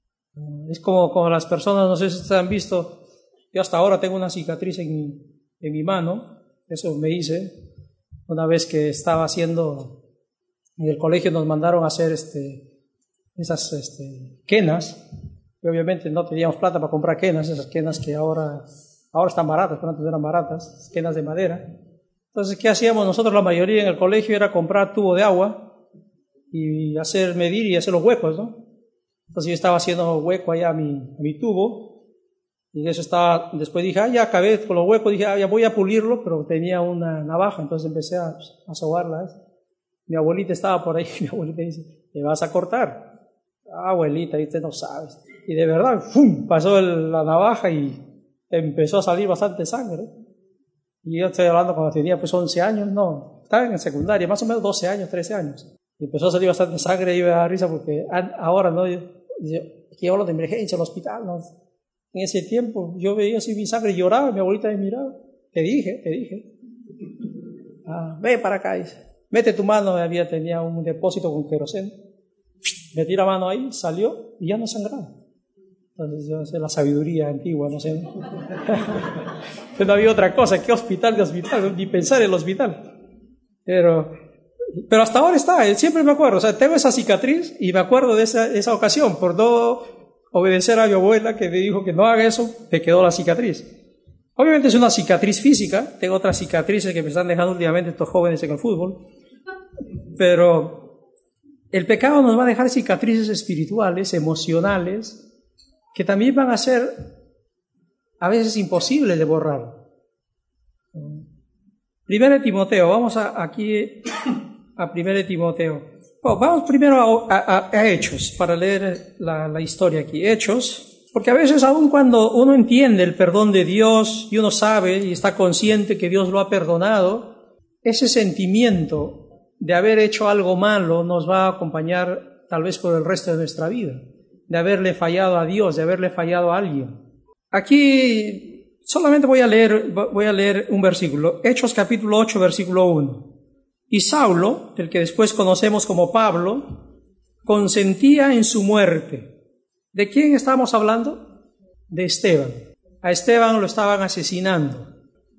Es como, como las personas, no sé si ustedes han visto, yo hasta ahora tengo una cicatriz en mi, en mi mano, eso me hice una vez que estaba haciendo, en el colegio nos mandaron a hacer este, esas este, quenas, y obviamente no teníamos plata para comprar quenas, esas quenas que ahora... Ahora están baratas, pero antes no eran baratas, quenas de madera. Entonces, ¿qué hacíamos nosotros? La mayoría en el colegio era comprar tubo de agua y hacer medir y hacer los huecos, ¿no? Entonces yo estaba haciendo hueco allá a mi, a mi tubo y eso estaba, después dije, ah, ya acabé con los huecos, dije, ah, ya voy a pulirlo, pero tenía una navaja, entonces empecé a, a sobarla. ¿eh? Mi abuelita estaba por ahí, mi abuelita dice, ¿me vas a cortar? Ah, abuelita, usted no sabe. Y de verdad, ¡fum!, pasó el, la navaja y empezó a salir bastante sangre. Y yo estoy hablando cuando tenía pues once años, no, estaba en secundaria, más o menos doce años, trece años. Y empezó a salir bastante sangre y me da risa porque ahora, ¿no? Yo, yo, aquí hablo de emergencia, al hospital, ¿no? En ese tiempo yo veía así mi sangre, lloraba, mi abuelita me miraba. te dije, te dije. Ah, ve para acá, dice. Mete tu mano, había, tenía un depósito con queroseno. Metí la mano ahí, salió y ya no sangraba. Entonces yo sé la sabiduría antigua, no sé. Pero no había otra cosa, ¿qué hospital de hospital? Ni pensar en el hospital. Pero, pero hasta ahora está, siempre me acuerdo, o sea, tengo esa cicatriz y me acuerdo de esa, esa ocasión, por no obedecer a mi abuela que me dijo que no haga eso, me quedó la cicatriz. Obviamente es una cicatriz física, tengo otras cicatrices que me están dejando últimamente estos jóvenes en el fútbol, pero el pecado nos va a dejar cicatrices espirituales, emocionales, que también van a ser a veces imposibles de borrar. Primero de Timoteo, vamos a, aquí a Primero de Timoteo. Oh, vamos primero a, a, a Hechos, para leer la, la historia aquí. Hechos, porque a veces aun cuando uno entiende el perdón de Dios y uno sabe y está consciente que Dios lo ha perdonado, ese sentimiento de haber hecho algo malo nos va a acompañar tal vez por el resto de nuestra vida, de haberle fallado a Dios, de haberle fallado a alguien. Aquí solamente voy a leer, voy a leer un versículo, Hechos capítulo ocho, versículo uno. Y Saulo, el que después conocemos como Pablo, consentía en su muerte. ¿De quién estamos hablando? De Esteban. A Esteban lo estaban asesinando.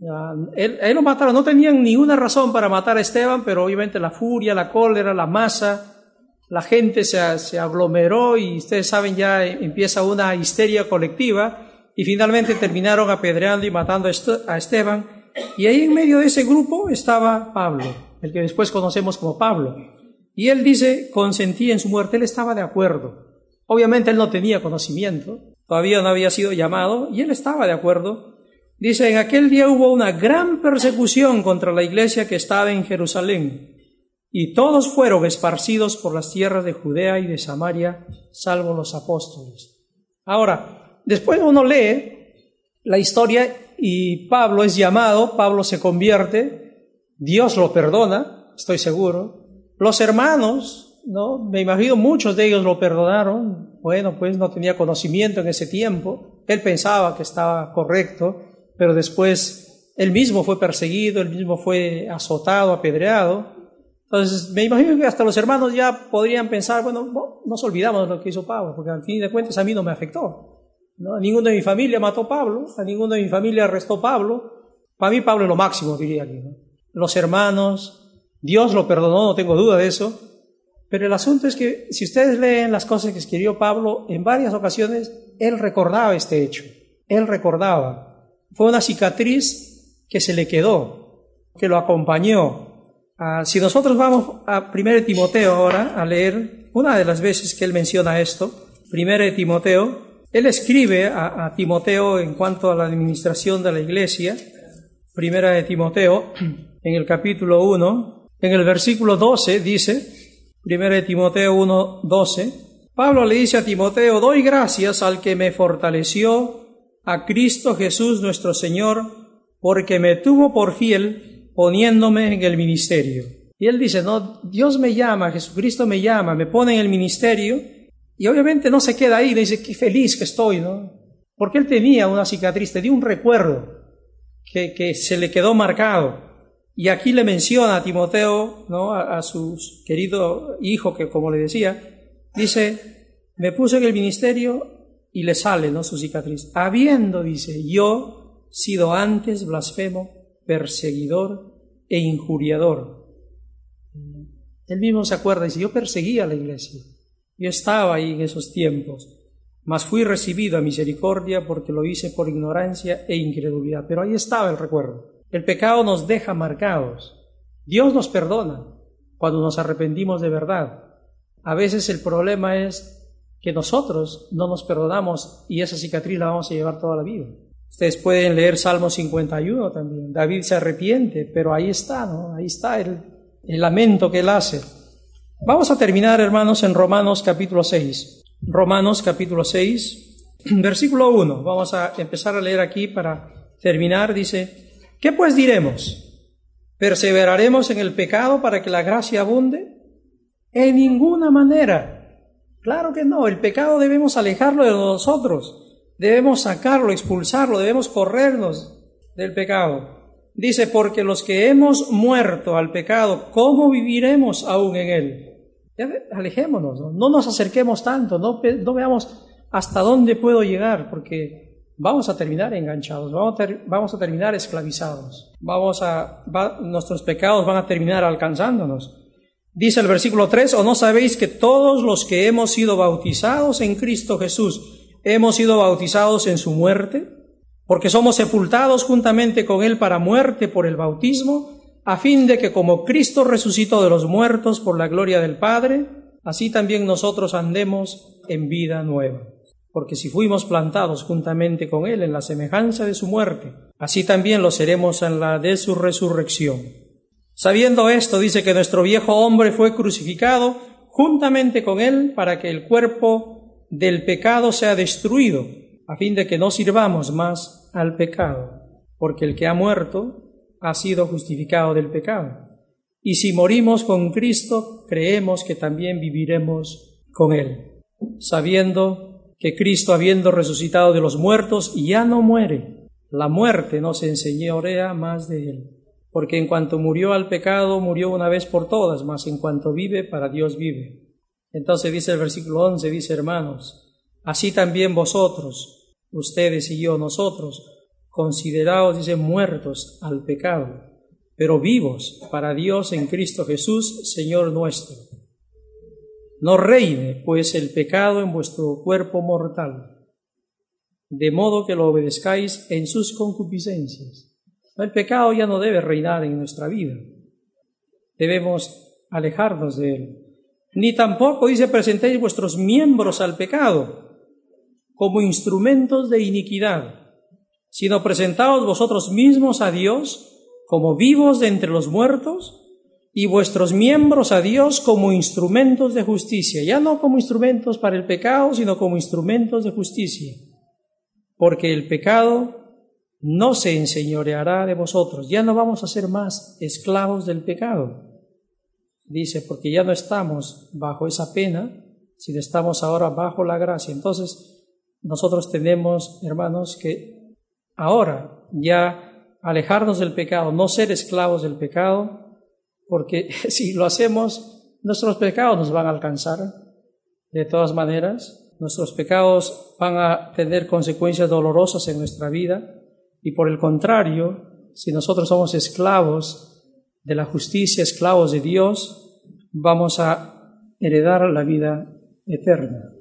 Él, él lo mataron, no tenían ninguna razón para matar a Esteban, pero obviamente la furia, la cólera, la masa, la gente se, se aglomeró y ustedes saben, ya empieza una histeria colectiva y finalmente terminaron apedreando y matando a Esteban. Y ahí en medio de ese grupo estaba Pablo, el que después conocemos como Pablo. Y él dice, consentía en su muerte, él estaba de acuerdo. Obviamente él no tenía conocimiento, todavía no había sido llamado, y él estaba de acuerdo. Dice, en aquel día hubo una gran persecución contra la iglesia que estaba en Jerusalén, y todos fueron esparcidos por las tierras de Judea y de Samaria, salvo los apóstoles. Ahora, después uno lee la historia y Pablo es llamado, Pablo se convierte, Dios lo perdona, estoy seguro. Los hermanos, ¿no? Me imagino muchos de ellos lo perdonaron. Bueno, pues no tenía conocimiento en ese tiempo, él pensaba que estaba correcto, pero después él mismo fue perseguido, él mismo fue azotado, apedreado. Entonces me imagino que hasta los hermanos ya podrían pensar, bueno, no, nos olvidamos de lo que hizo Pablo, porque al fin de cuentas a mí no me afectó, ¿no? A ninguno de mi familia mató a Pablo, a ninguno de mi familia arrestó a Pablo. Para mí Pablo es lo máximo, diría aquí, ¿no? Los hermanos, Dios lo perdonó, no tengo duda de eso. Pero el asunto es que si ustedes leen las cosas que escribió Pablo, en varias ocasiones él recordaba este hecho, él recordaba. Fue una cicatriz que se le quedó, que lo acompañó. Ah, si nosotros vamos a Primero de Timoteo ahora a leer una de las veces que él menciona esto, Primero de Timoteo, él escribe a, a Timoteo en cuanto a la administración de la iglesia. Primera de Timoteo, en el capítulo uno, en el versículo doce dice, Primera de Timoteo uno, doce, Pablo le dice a Timoteo, doy gracias al que me fortaleció, a Cristo Jesús nuestro Señor, porque me tuvo por fiel poniéndome en el ministerio. Y él dice, no, Dios me llama, Jesucristo me llama, me pone en el ministerio, y obviamente no se queda ahí, dice, qué feliz que estoy, ¿no? Porque él tenía una cicatriz, tenía un recuerdo que, que se le quedó marcado. Y aquí le menciona a Timoteo, ¿no? a, a su querido hijo, que como le decía, dice, me puso en el ministerio y le sale, ¿no? su cicatriz. Habiendo, dice, yo sido antes blasfemo, perseguidor e injuriador. Él mismo se acuerda, dice, yo perseguía a la iglesia, yo estaba ahí en esos tiempos, mas fui recibido a misericordia porque lo hice por ignorancia e incredulidad. Pero ahí estaba el recuerdo. El pecado nos deja marcados. Dios nos perdona cuando nos arrepentimos de verdad. A veces el problema es que nosotros no nos perdonamos y esa cicatriz la vamos a llevar toda la vida. Ustedes pueden leer Salmo cincuenta y uno también. David se arrepiente, pero ahí está, ¿no? Ahí está el, el lamento que él hace. Vamos a terminar, hermanos, en Romanos capítulo seis. Romanos capítulo seis, versículo uno. Vamos a empezar a leer aquí para terminar. Dice, ¿qué pues diremos? ¿Perseveraremos en el pecado para que la gracia abunde? En ninguna manera. Claro que no, el pecado debemos alejarlo de nosotros, debemos sacarlo, expulsarlo, debemos corrernos del pecado. Dice, porque los que hemos muerto al pecado, ¿cómo viviremos aún en él? Ya ve, alejémonos, ¿no? No nos acerquemos tanto, no, no veamos hasta dónde puedo llegar, porque vamos a terminar enganchados, vamos a, ter, vamos a terminar esclavizados, vamos a, va, nuestros pecados van a terminar alcanzándonos. Dice el versículo tres, ¿o no sabéis que todos los que hemos sido bautizados en Cristo Jesús, hemos sido bautizados en su muerte? Porque somos sepultados juntamente con él para muerte por el bautismo, a fin de que como Cristo resucitó de los muertos por la gloria del Padre, así también nosotros andemos en vida nueva. Porque si fuimos plantados juntamente con él en la semejanza de su muerte, así también lo seremos en la de su resurrección. Sabiendo esto, dice que nuestro viejo hombre fue crucificado juntamente con él para que el cuerpo del pecado sea destruido, a fin de que no sirvamos más al pecado, porque el que ha muerto ha sido justificado del pecado. Y si morimos con Cristo, creemos que también viviremos con él, sabiendo que Cristo, habiendo resucitado de los muertos, ya no muere. La muerte no se enseñorea más de él, porque en cuanto murió al pecado, murió una vez por todas, mas en cuanto vive, para Dios vive. Entonces dice el versículo once, dice, hermanos, así también vosotros, ustedes y yo, nosotros, considerados, dice, muertos al pecado, pero vivos para Dios en Cristo Jesús, Señor nuestro. No reine, pues, el pecado en vuestro cuerpo mortal, de modo que lo obedezcáis en sus concupiscencias. El pecado ya no debe reinar en nuestra vida. Debemos alejarnos de él. Ni tampoco, dice, presentéis vuestros miembros al pecado como instrumentos de iniquidad, sino presentaos vosotros mismos a Dios como vivos de entre los muertos, y vuestros miembros a Dios como instrumentos de justicia, ya no como instrumentos para el pecado, sino como instrumentos de justicia, porque el pecado no se enseñoreará de vosotros, ya no vamos a ser más esclavos del pecado. Dice, porque ya no estamos bajo esa pena, sino estamos ahora bajo la gracia. Entonces, nosotros tenemos, hermanos, que ahora ya alejarnos del pecado, no ser esclavos del pecado, porque si lo hacemos, nuestros pecados nos van a alcanzar de todas maneras. Nuestros pecados van a tener consecuencias dolorosas en nuestra vida, y por el contrario, si nosotros somos esclavos de la justicia, esclavos de Dios, vamos a heredar la vida eterna.